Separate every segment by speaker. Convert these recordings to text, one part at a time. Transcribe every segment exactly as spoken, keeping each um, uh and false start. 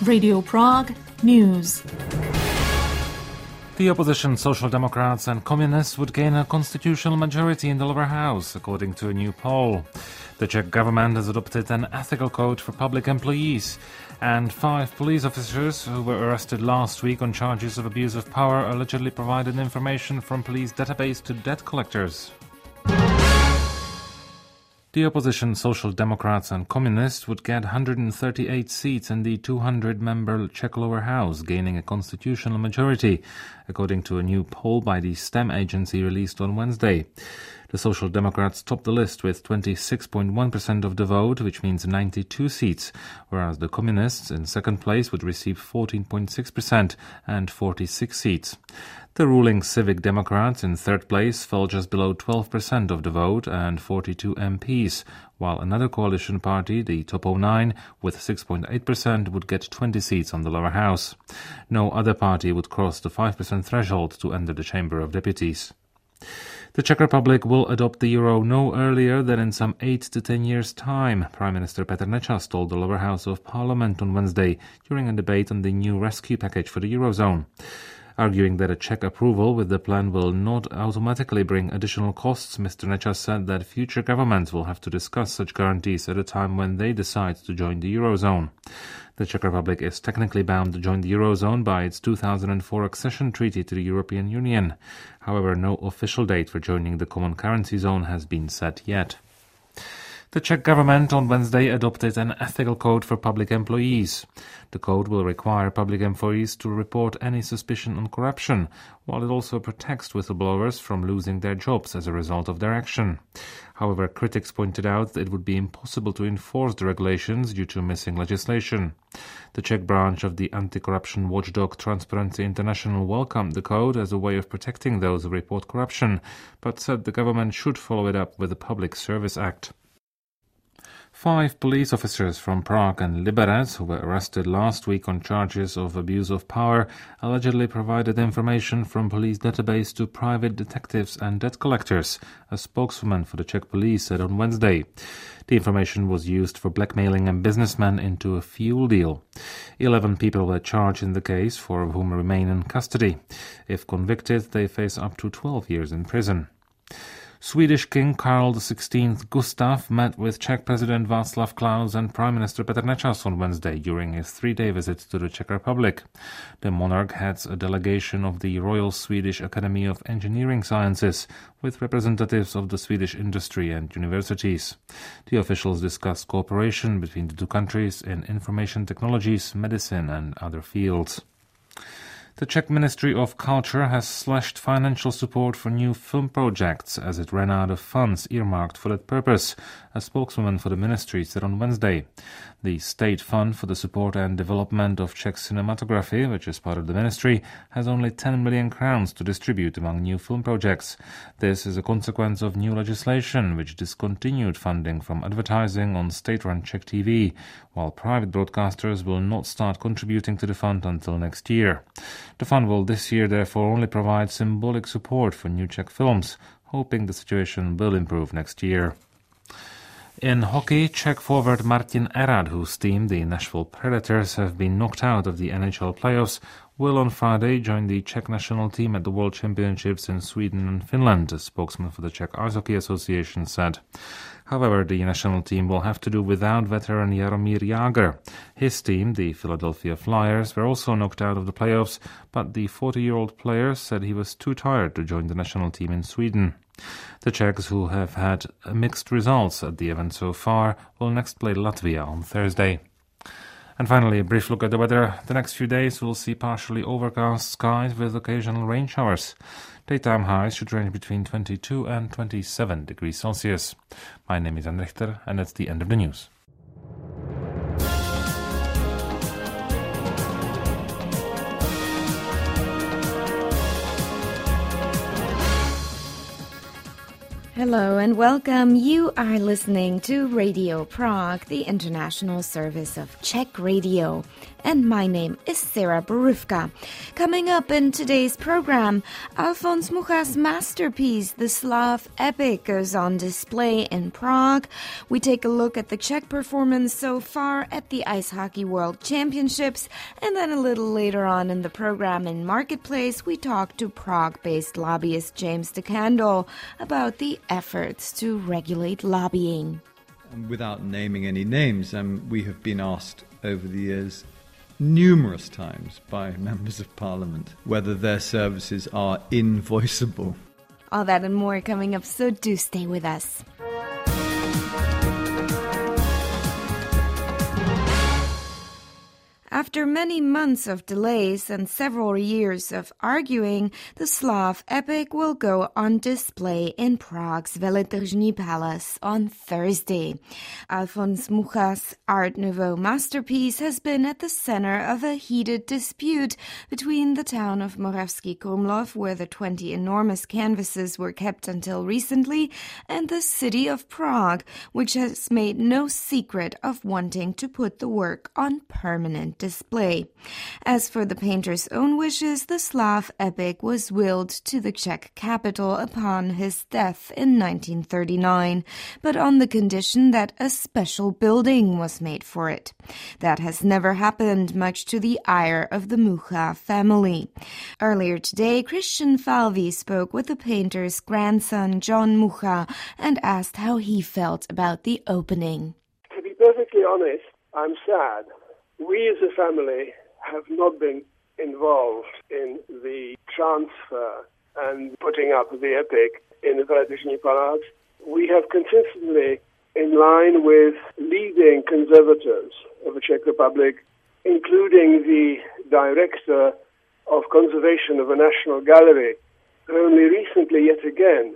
Speaker 1: Radio Prague News.
Speaker 2: The opposition Social Democrats and Communists would gain a constitutional majority in the lower house, according to a new poll. The Czech government has adopted an ethical code for public employees, and five police officers who were arrested last week on charges of abuse of power allegedly provided information from police database to debt collectors. The opposition Social Democrats and Communists would get one hundred thirty-eight seats in the two hundred member Czech lower house, gaining a constitutional majority, according to a new poll by the STEM agency released on Wednesday. The Social Democrats topped the list with twenty-six point one percent of the vote, which means ninety-two seats, whereas the Communists in second place would receive fourteen point six percent and forty-six seats. The ruling Civic Democrats in third place fell just below twelve percent of the vote and forty-two M Ps, while another coalition party, the Top oh nine, with six point eight percent would get twenty seats on the lower house. No other party would cross the five percent threshold to enter the Chamber of Deputies. The Czech Republic will adopt the euro no earlier than in some eight to ten years' time, Prime Minister Petr Nečas told the lower house of parliament on Wednesday during a debate on the new rescue package for the eurozone. Arguing that a Czech approval with the plan will not automatically bring additional costs, Mister Nečas said that future governments will have to discuss such guarantees at a time when they decide to join the eurozone. The Czech Republic is technically bound to join the eurozone by its two thousand four accession treaty to the European Union. However, no official date for joining the common currency zone has been set yet. The Czech government on Wednesday adopted an ethical code for public employees. The code will require public employees to report any suspicion on corruption, while it also protects whistleblowers from losing their jobs as a result of their action. However, critics pointed out that it would be impossible to enforce the regulations due to missing legislation. The Czech branch of the anti-corruption watchdog Transparency International welcomed the code as a way of protecting those who report corruption, but said the government should follow it up with the Public Service Act. Five police officers from Prague and Liberec, who were arrested last week on charges of abuse of power, allegedly provided information from police database to private detectives and debt collectors, a spokeswoman for the Czech police said on Wednesday. The information was used for blackmailing a businessman into a fuel deal. Eleven people were charged in the case, four of whom remain in custody. If convicted, they face up to twelve years in prison. Swedish King Carl the sixteenth Gustav met with Czech President Václav Klaus and Prime Minister Petr Nečas on Wednesday during his three-day visit to the Czech Republic. The monarch heads a delegation of the Royal Swedish Academy of Engineering Sciences with representatives of the Swedish industry and universities. The officials discussed cooperation between the two countries in information technologies, medicine and other fields. The Czech Ministry of Culture has slashed financial support for new film projects as it ran out of funds earmarked for that purpose, a spokeswoman for the ministry said on Wednesday. The State Fund for the Support and Development of Czech Cinematography, which is part of the ministry, has only ten million crowns to distribute among new film projects. This is a consequence of new legislation which discontinued funding from advertising on state-run Czech T V, while private broadcasters will not start contributing to the fund until next year. The fund will this year therefore only provide symbolic support for new Czech films, hoping the situation will improve next year. In hockey, Czech forward Martin Erad, whose team, the Nashville Predators, have been knocked out of the N H L playoffs, will on Friday join the Czech national team at the World Championships in Sweden and Finland, a spokesman for the Czech Ice Hockey Association said. However, the national team will have to do without veteran Jaromír Jágr. His team, the Philadelphia Flyers, were also knocked out of the playoffs, but the forty-year-old player said he was too tired to join the national team in Sweden. The Czechs, who have had mixed results at the event so far, will next play Latvia on Thursday. And finally, a brief look at the weather. The next few days will see partially overcast skies with occasional rain showers. Daytime highs should range between twenty-two and twenty-seven degrees Celsius. My name is Jan Richter, and that's the end of the news.
Speaker 3: Hello and welcome. You are listening to Radio Prague, the international service of Czech Radio. And my name is Sarah Borivka. Coming up in today's program, Alfons Mucha's masterpiece, The Slav Epic, goes on display in Prague. We take a look at the Czech performance so far at the Ice Hockey World Championships. And then a little later on in the program in Marketplace, we talk to Prague-based lobbyist James DeCandle about the efforts to regulate lobbying.
Speaker 4: Without naming any names, um, we have been asked over the years numerous times by members of parliament whether their services are invoiceable.
Speaker 3: All that and more coming up, so do stay with us. After many months of delays and several years of arguing, the Slav Epic will go on display in Prague's Veletržní Palace on Thursday. Alfons Mucha's Art Nouveau masterpiece has been at the center of a heated dispute between the town of Moravský Krumlov, where the twenty enormous canvases were kept until recently, and the city of Prague, which has made no secret of wanting to put the work on permanent display. As for the painter's own wishes, the Slav Epic was willed to the Czech capital upon his death in nineteen thirty-nine, but on the condition that a special building was made for it. That has never happened, much to the ire of the Mucha family. Earlier today, Christian Falvey spoke with the painter's grandson, John Mucha, and asked how he felt about the opening.
Speaker 5: To be perfectly honest, I'm sad. We as a family have not been involved in the transfer and putting up the epic in the Veletržní Palace. We have consistently, in line with leading conservators of the Czech Republic, including the director of conservation of the National Gallery, who only recently yet again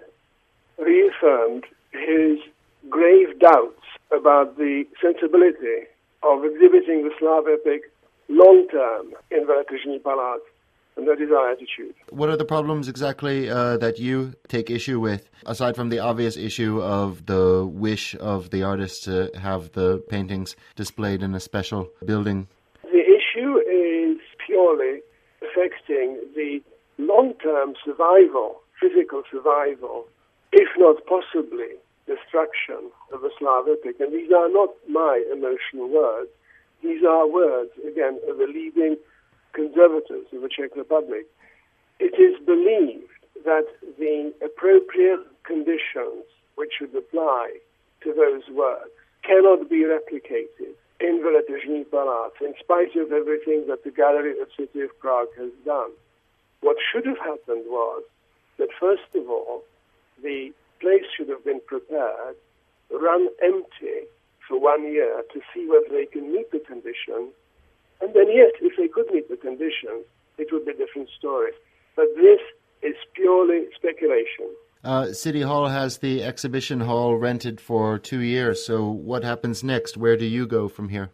Speaker 5: reaffirmed his grave doubts about the sensibility of exhibiting the Slav Epic long-term in Veletržní Palace, and that is our attitude.
Speaker 6: What are the problems exactly uh, that you take issue with, aside from the obvious issue of the wish of the artist to have the paintings displayed in a special building?
Speaker 5: The issue is purely affecting the long-term survival, physical survival, if not possibly destruction of the Slav Epic. And these are not my emotional words. These are words, again, of the leading conservators of the Czech Republic. It is believed that the appropriate conditions which should apply to those works cannot be replicated in Veletržní Palace, in spite of everything that the Gallery of the City of Prague has done. What should have happened was that, first of all, the place should have been prepared, run empty for one year to see whether they can meet the conditions, and then yes, if they could meet the conditions, it would be a different story. But this is purely speculation.
Speaker 6: Uh, City Hall has the exhibition hall rented for two years, so what happens next? Where do you go from here?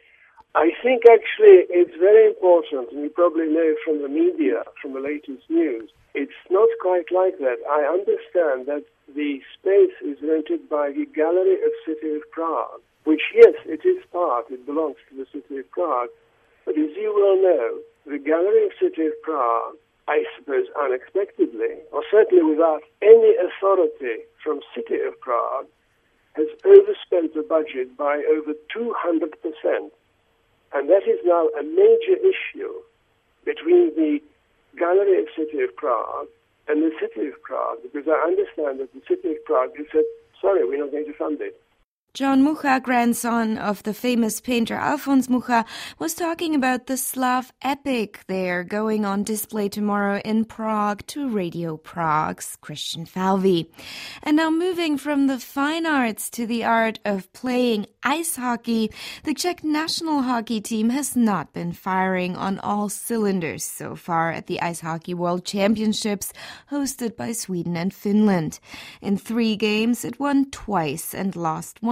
Speaker 5: I think actually it's very important, and you probably know from the media, from the latest news, it's not quite like that. I understand that the space is rented by the Gallery of City of Prague, which, yes, it is part, it belongs to the City of Prague, but as you well know, the Gallery of City of Prague, I suppose unexpectedly, or certainly without any authority from City of Prague, has overspent the budget by over two hundred percent. And that is now a major issue between the Gallery of City of Prague and the City of Prague, because I understand that the City of Prague has said, sorry, we're not going to fund it.
Speaker 3: John Mucha, grandson of the famous painter Alfons Mucha, was talking about the Slav Epic there going on display tomorrow in Prague to Radio Prague's Christian Falvey. And now moving from the fine arts to the art of playing ice hockey, the Czech national hockey team has not been firing on all cylinders so far at the Ice Hockey World Championships hosted by Sweden and Finland. In three games, it won twice and lost once.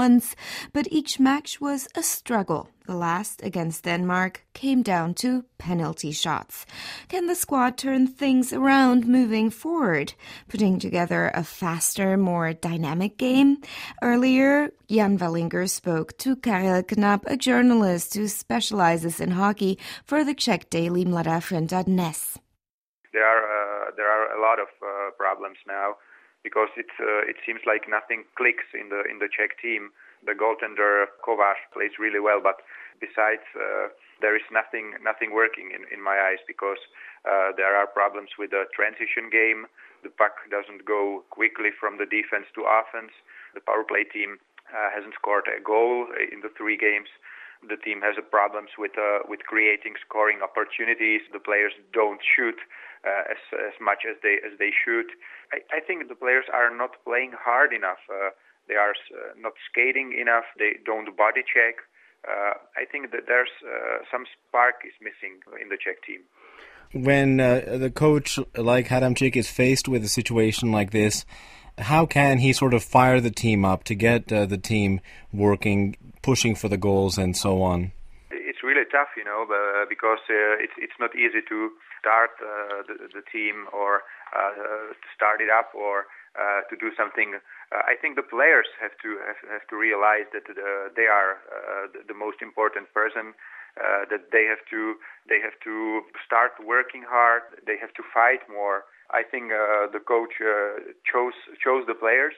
Speaker 3: months, but each match was a struggle. The last, against Denmark, came down to penalty shots. Can the squad turn things around moving forward, putting together a faster, more dynamic game? Earlier, Jan Wellinger spoke to Karel Knapp, a journalist who specializes in hockey for the Czech daily Mladá Fronta Dnes.
Speaker 7: There are uh, there are a lot of uh, problems now because it uh, it seems like nothing clicks in the in the Czech team. The goaltender Kovář plays really well, but besides uh, there is nothing nothing working in, in my eyes because uh, there are problems with the transition game. The puck doesn't go quickly from the defense to offense. The power play team uh, hasn't scored a goal in the three games. The team has problems with uh, with creating scoring opportunities. The players don't shoot uh, as as much as they as they should. I, I think the players are not playing hard enough. Uh, they are uh, not skating enough. They don't body check. Uh, I think that there's uh, some spark is missing in the Czech team.
Speaker 8: When uh, the coach like Hadamčík is faced with a situation like this, how can he sort of fire the team up to get uh, the team working, pushing for the goals and so on?
Speaker 7: It's really tough, you know, uh, because uh, it's it's not easy to start uh, the, the team or uh, to start it up or uh, to do something. Uh, I think the players have to have, have to realize that uh, they are uh, the, the most important person. Uh, that they have to they have to start working hard. They have to fight more. I think uh, the coach uh, chose chose the players,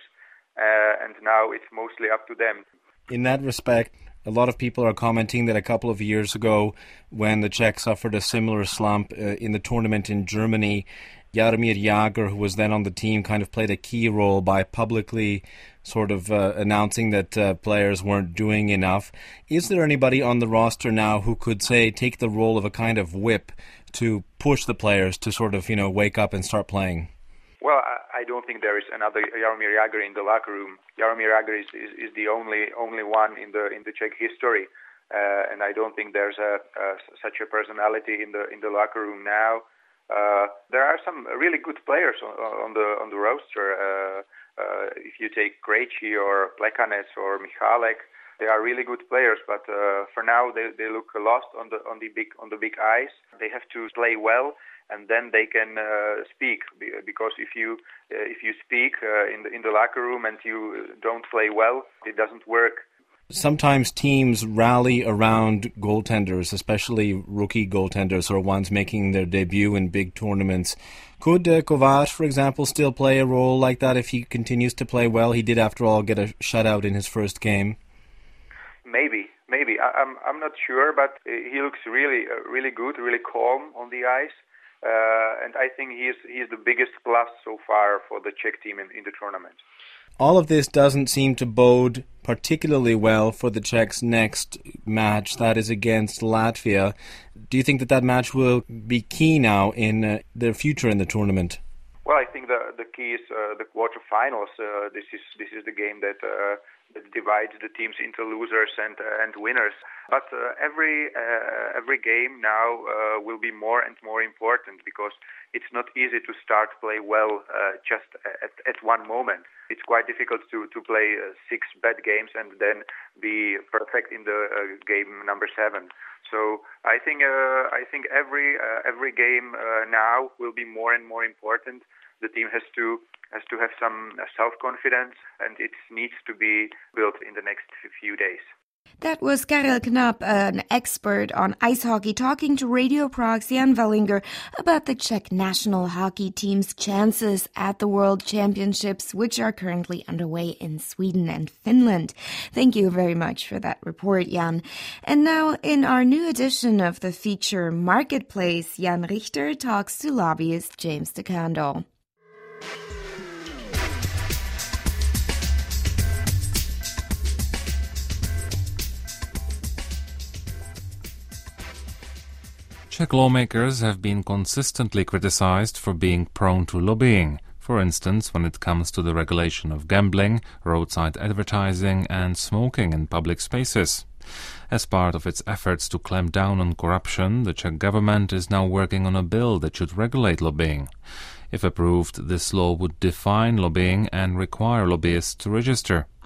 Speaker 7: uh, and now it's mostly up to them.
Speaker 8: In that respect, a lot of people are commenting that a couple of years ago, when the Czech suffered a similar slump uh, in the tournament in Germany, Jaromír Jágr, who was then on the team, kind of played a key role by publicly sort of uh, announcing that uh, players weren't doing enough. Is there anybody on the roster now who could, say, take the role of a kind of whip to push the players to sort of, you know, wake up and start playing?
Speaker 7: Well, I don't think there is another Jaromír Jágr in the locker room. Jaromír Jágr is, is, is the only only one in the in the Czech history, uh, and I don't think there's a, a such a personality in the in the locker room now. Uh, there are some really good players on, on the on the roster. Uh, uh, if you take Krejci or Plekanec or Michalek, they are really good players. But uh, for now, they, they look lost on the on the big on the big ice. They have to play well, and then they can uh, speak. Because if you uh, if you speak uh, in the in the locker room and you don't play well, it doesn't work.
Speaker 8: Sometimes teams rally around goaltenders, especially rookie goaltenders or ones making their debut in big tournaments. Could uh, Kovář, for example, still play a role like that if he continues to play well? He did, after all, get a shutout in his first game.
Speaker 7: Maybe, maybe. I, I'm I'm not sure, but he looks really uh, really good, really calm on the ice. Uh, and I think he is he is the biggest plus so far for the Czech team in, in the tournament.
Speaker 8: All of this doesn't seem to bode particularly well for the Czechs' next match, that is against Latvia. Do you think that that match will be key now in uh, their future in the tournament?
Speaker 7: Well, I think the the key is uh, the quarterfinals. Uh, this is this is the game that, uh, that divides the teams into losers and uh, and winners. But uh, every uh, every game now uh, will be more and more important because it's not easy to start play well uh, just at at one moment. It's quite difficult to to play uh, six bad games and then be perfect in the uh, game number seven. So I think uh, I think every uh, every game uh, now will be more and more important. The team has to has to have some uh, self-confidence, and it needs to be built in the next few days.
Speaker 3: That was Karel Knapp, an expert on ice hockey, talking to Radio Prague's Jan Wellinger about the Czech national hockey team's chances at the World Championships, which are currently underway in Sweden and Finland. Thank you very much for that report, Jan. And now, in our new edition of the feature Marketplace, Jan Richter talks to lobbyist James DeCandle.
Speaker 2: Czech lawmakers have been consistently criticized for being prone to lobbying, for instance when it comes to the regulation of gambling, roadside advertising and smoking in public spaces. As part of its efforts to clamp down on corruption, the Czech government is now working on a bill that should regulate lobbying. If approved, this law would define lobbying and require lobbyists to register.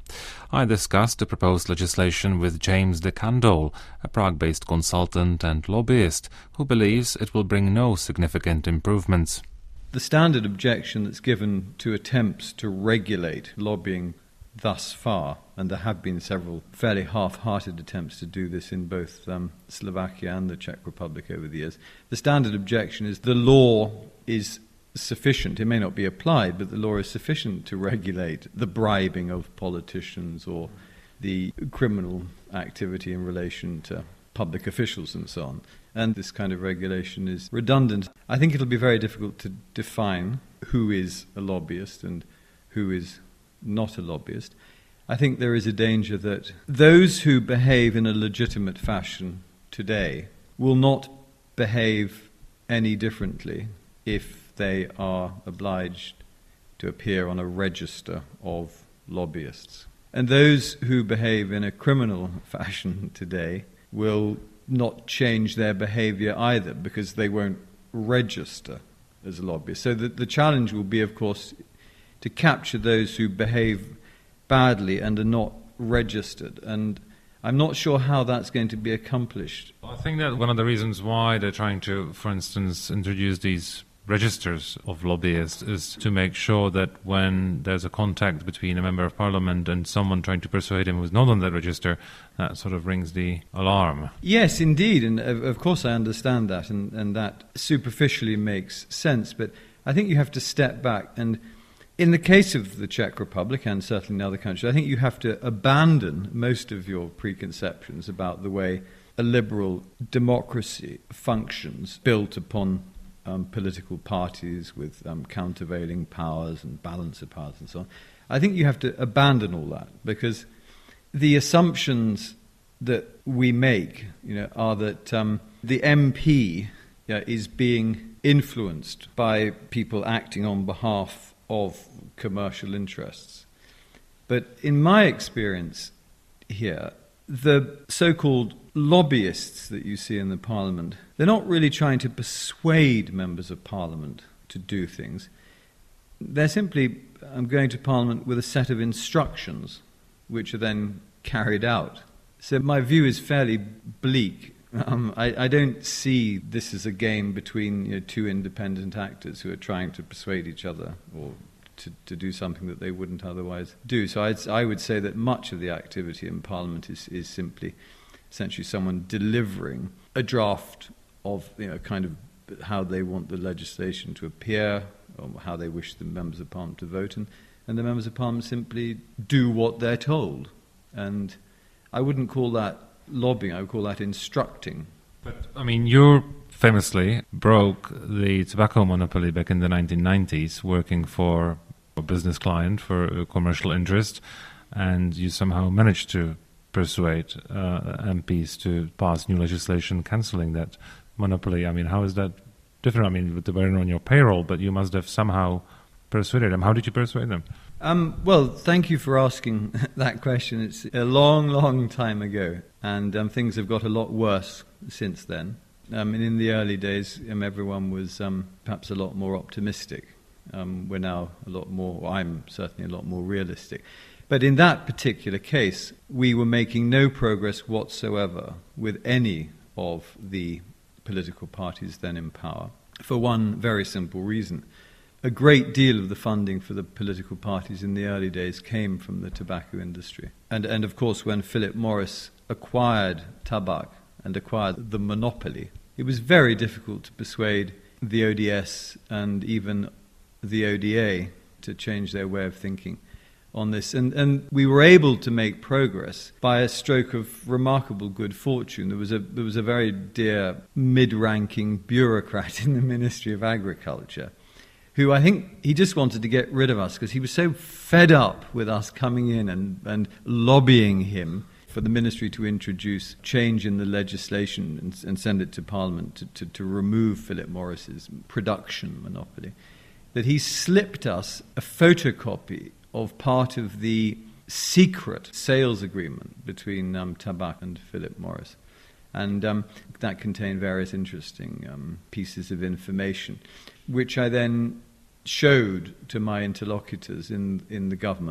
Speaker 2: I discussed the proposed legislation with James de Candolle, a Prague-based consultant and lobbyist, who believes it will bring no significant improvements.
Speaker 4: The standard objection that's given to attempts to regulate lobbying thus far, and there have been several fairly half-hearted attempts to do this in both um, Slovakia and the Czech Republic over the years, the standard objection is the law is sufficient. It may not be applied, but the law is sufficient to regulate the bribing of politicians or the criminal activity in relation to public officials and so on. And this kind of regulation is redundant. I think it'll be very difficult to define who is a lobbyist and who is not a lobbyist. I think there is a danger that those who behave in a legitimate fashion today will not behave any differently if they are obliged to appear on a register of lobbyists. And those who behave in a criminal fashion today will not change their behavior either, because they won't register as lobbyists. So the, the challenge will be, of course, to capture those who behave badly and are not registered. And I'm not sure how that's going to be accomplished.
Speaker 2: I think that one of the reasons why they're trying to, for instance, introduce these registers of lobbyists is to make sure that when there's a contact between a member of parliament and someone trying to persuade him who's not on that register, that sort of rings the alarm.
Speaker 4: Yes, indeed, and of course I understand that, and, and that superficially makes sense, but I think you have to step back, and in the case of the Czech Republic, and certainly in other countries, I think you have to abandon most of your preconceptions about the way a liberal democracy functions, built upon Um, political parties with um, countervailing powers and balance of powers and so on. I think you have to abandon all that, because the assumptions that we make, you know, are that um, the M P yeah, is being influenced by people acting on behalf of commercial interests. But in my experience here, the so-called lobbyists that you see in the Parliament, they're not really trying to persuade members of Parliament to do things. They're simply um, going to Parliament with a set of instructions which are then carried out. So my view is fairly bleak. Um, I, I don't see this as a game between, you know, two independent actors who are trying to persuade each other or To, to do something that they wouldn't otherwise do. So I'd, I would say that much of the activity in Parliament is, is simply essentially someone delivering a draft of, you know, kind of how they want the legislation to appear, or how they wish the members of Parliament to vote, and, and the members of Parliament simply do what they're told. And I wouldn't call that lobbying, I would call that instructing.
Speaker 2: But, I mean, you're famously broke the tobacco monopoly back in the nineteen nineties, working for a business client for a commercial interest, and you somehow managed to persuade uh, M Ps to pass new legislation cancelling that monopoly. I mean, how is that different? I mean, they weren't on your payroll, but you must have somehow persuaded them. How did you persuade them?
Speaker 4: Um, well, thank you for asking that question. It's a long, long time ago, and um, things have got a lot worse since then. Um, and in the early days, um, everyone was um, perhaps a lot more optimistic. Um, we're now a lot more, well, I'm certainly a lot more realistic. But in that particular case, we were making no progress whatsoever with any of the political parties then in power, for one very simple reason. A great deal of the funding for the political parties in the early days came from the tobacco industry. And, and of course, when Philip Morris acquired Tabak and acquired the monopoly, it was very difficult to persuade the O D S and even the O D A to change their way of thinking on this. And, and we were able to make progress by a stroke of remarkable good fortune. There was a, there was a very dear mid-ranking bureaucrat in the Ministry of Agriculture who, I think, he just wanted to get rid of us because he was so fed up with us coming in and, and lobbying him for the ministry to introduce change in the legislation and, and send it to Parliament to, to, to remove Philip Morris's production monopoly, that he slipped us a photocopy of part of the secret sales agreement between um, Tabak and Philip Morris. And um, that contained various interesting um, pieces of information, which I then showed to my interlocutors in, in the government.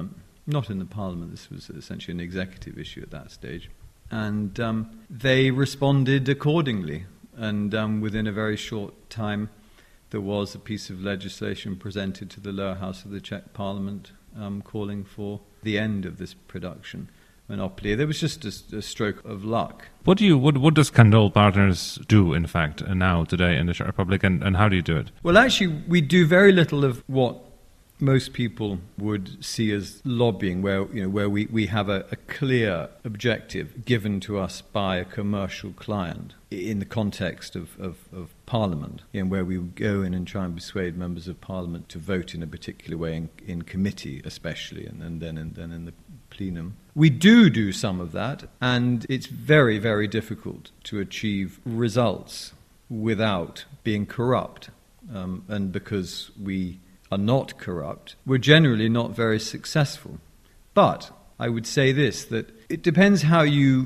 Speaker 4: not in the parliament. This was essentially an executive issue at that stage. And um, they responded accordingly. And um, within a very short time, there was a piece of legislation presented to the lower house of the Czech parliament um, calling for the end of this production monopoly. There was just a, a stroke of luck.
Speaker 2: What do you? What, what does Candolle Partners do, in fact, now, today in the Czech Republic, and, and how do you do it?
Speaker 4: Well, actually, we do very little of what most people would see as lobbying, where you know where we, we have a, a clear objective given to us by a commercial client in the context of, of, of Parliament, you know, where we would go in and try and persuade members of Parliament to vote in a particular way in, in committee especially, and, and then and then in the plenum. We do do some of that, and it's very, very difficult to achieve results without being corrupt, um, and because we are not corrupt, we're generally not very successful. But I would say this, that it depends how you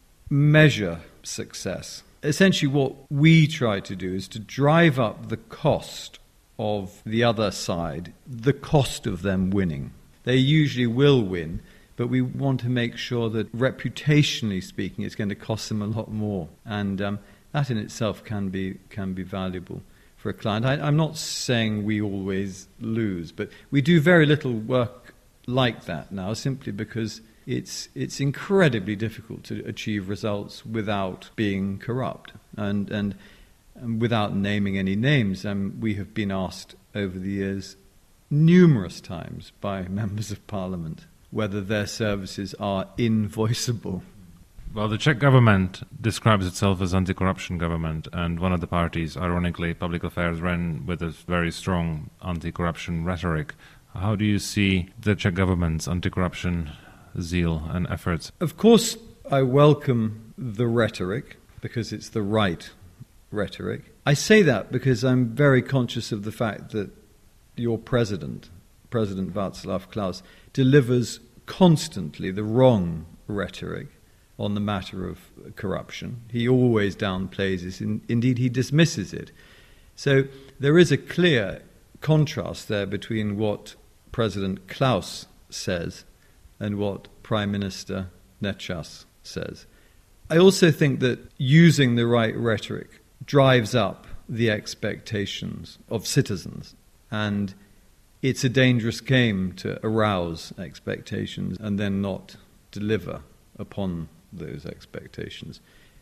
Speaker 4: measure success. Essentially what we try to do is to drive up the cost of the other side, the cost of them winning. They usually will win, but we want to make sure that, reputationally speaking, it's going to cost them a lot more. And um, that in itself can be can be valuable for a client. I, I'm not saying we always lose, but we do very little work like that now, simply because it's it's incredibly difficult to achieve results without being corrupt. And and, and without naming any names, um, we have been asked over the years numerous times by members of Parliament whether their services are invoiceable.
Speaker 2: Well, the Czech government describes itself as anti-corruption government, and one of the parties, ironically, Public Affairs, ran with a very strong anti-corruption rhetoric. How do you see the Czech government's anti-corruption zeal and efforts?
Speaker 4: Of course, I welcome the rhetoric, because it's the right rhetoric. I say that because I'm very conscious of the fact that your president, President Václav Klaus, delivers constantly the wrong rhetoric on the matter of corruption. He always downplays it, in, indeed he dismisses it. So there is a clear contrast there between what President Klaus says and what Prime Minister Nečas says. I also think that using the right rhetoric drives up the expectations of citizens, and it's a dangerous game to arouse expectations and then not deliver upon those expectations.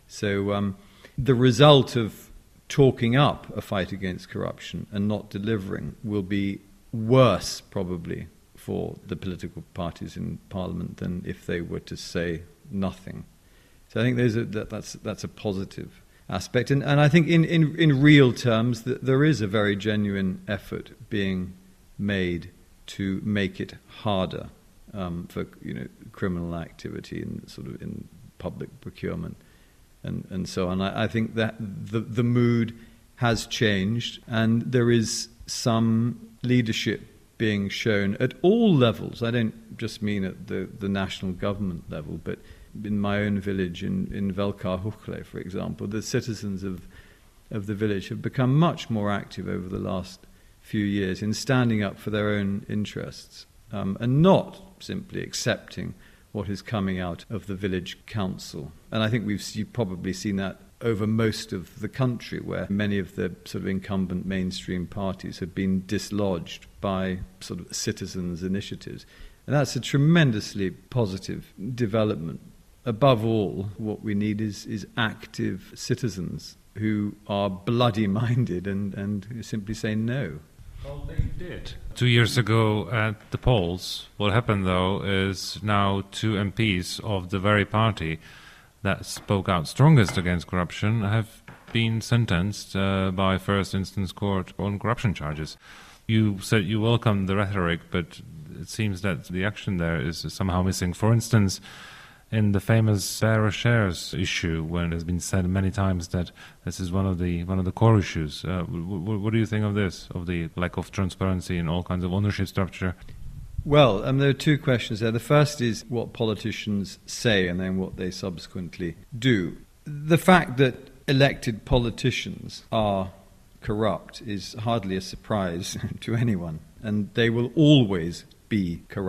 Speaker 4: So um, the result of talking up a fight against corruption and not delivering will be worse, probably, for the political parties in Parliament than if they were to say nothing. So I think there's a, that, that's that's a positive aspect. And, and I think in, in, in real terms that there is a very genuine effort being made to make it harder um, for you know criminal activity in sort of in public procurement and, and so on. I, I think that the the mood has changed, and there is some leadership being shown at all levels. I don't just mean at the, the national government level, but in my own village in, in Velká Huchle, for example, the citizens of of the village have become much more active over the last few years in standing up for their own interests um, and not simply accepting what is coming out of the village council. And I think we've you've probably seen that over most of the country, where many of the sort of incumbent mainstream parties have been dislodged by sort of citizens' initiatives. And that's a tremendously positive development. Above all, what we need is, is active citizens who are bloody-minded and, and who simply say no.
Speaker 2: Well, they did. Two years ago at the polls, what happened, though, is now two M Ps of the very party that spoke out strongest against corruption have been sentenced uh, by first instance court on corruption charges. You said you welcome the rhetoric, but it seems that the action there is somehow missing. For instance, in the famous bearer shares issue, when it has been said many times that this is one of the one of the core issues. Uh, w- w- what do you think of this, of the lack of transparency in all kinds of ownership structure?
Speaker 4: Well, um, there are two questions there. The first is what politicians say and then what they subsequently do. The fact that elected politicians are corrupt is hardly a surprise to anyone, and they will always be corrupt.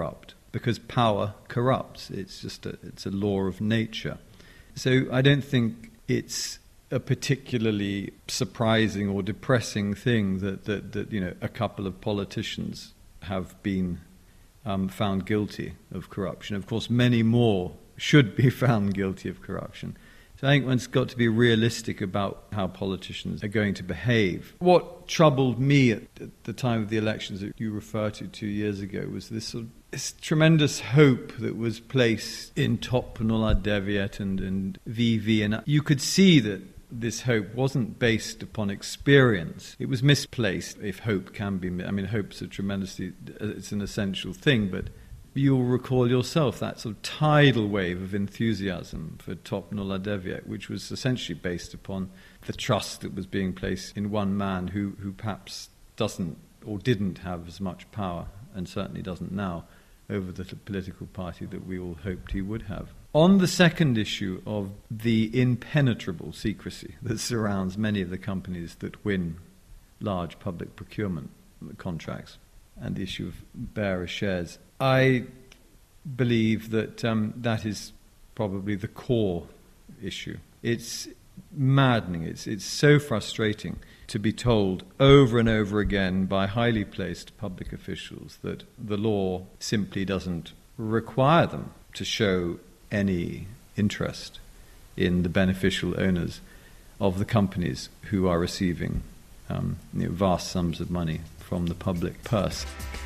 Speaker 4: because power corrupts. It's just a, it's a law of nature. So I don't think it's a particularly surprising or depressing thing that, that, that you know, a couple of politicians have been um, found guilty of corruption. Of course, many more should be found guilty of corruption. So I think one's got to be realistic about how politicians are going to behave. What troubled me at the time of the elections that you referred to two years ago was this sort of this tremendous hope that was placed in Top Nulla Deviet and, and V V. And you could see that this hope wasn't based upon experience. It was misplaced, if hope can be. I mean, hope's a tremendously, it's an essential thing, but you'll recall yourself that sort of tidal wave of enthusiasm for Top Nulla Deviet, which was essentially based upon the trust that was being placed in one man who, who perhaps doesn't or didn't have as much power, and certainly doesn't now, over the political party that we all hoped he would have. On the second issue of the impenetrable secrecy that surrounds many of the companies that win large public procurement contracts and the issue of bearer shares, I believe that um, that is probably the core issue. It's maddening. It's, it's so frustrating to be told over and over again by highly placed public officials that the law simply doesn't require them to show any interest in the beneficial owners of the companies who are receiving um, you know, vast sums of money from the public purse.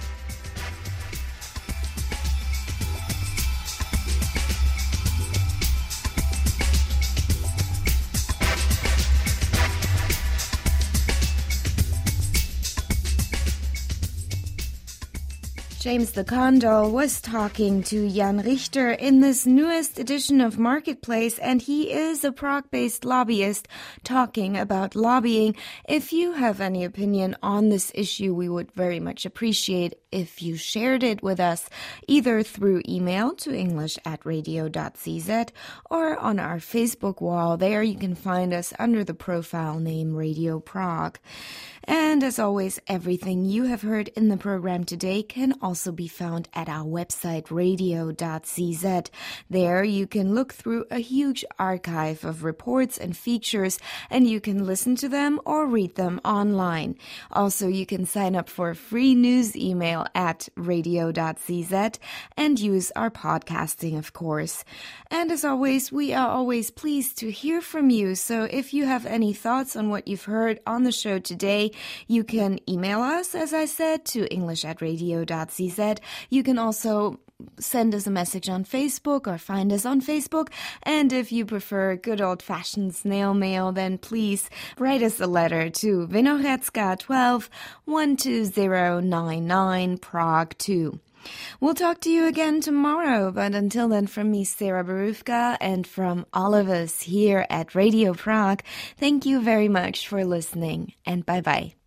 Speaker 3: James the Condor was talking to Jan Richter in this newest edition of Marketplace, and he is a Prague-based lobbyist talking about lobbying. If you have any opinion on this issue, we would very much appreciate if you shared it with us, either through email to english at radio dot c z or on our Facebook wall. There you can find us under the profile name Radio Prague. And as always, everything you have heard in the program today can also be found at our website, radio dot c z. There you can look through a huge archive of reports and features, and you can listen to them or read them online. Also, you can sign up for a free news email at radio dot c z and use our podcasting, of course. And as always, we are always pleased to hear from you. So if you have any thoughts on what you've heard on the show today, you can email us, as I said, to english at radio dot c z. You can also send us a message on Facebook or find us on Facebook. And if you prefer good old-fashioned snail mail, then please write us a letter to Vinohradska twelve, one two zero nine nine, Prague two. We'll talk to you again tomorrow, but until then, from me, Sarah Borufka, and from all of us here at Radio Prague, thank you very much for listening, and bye-bye.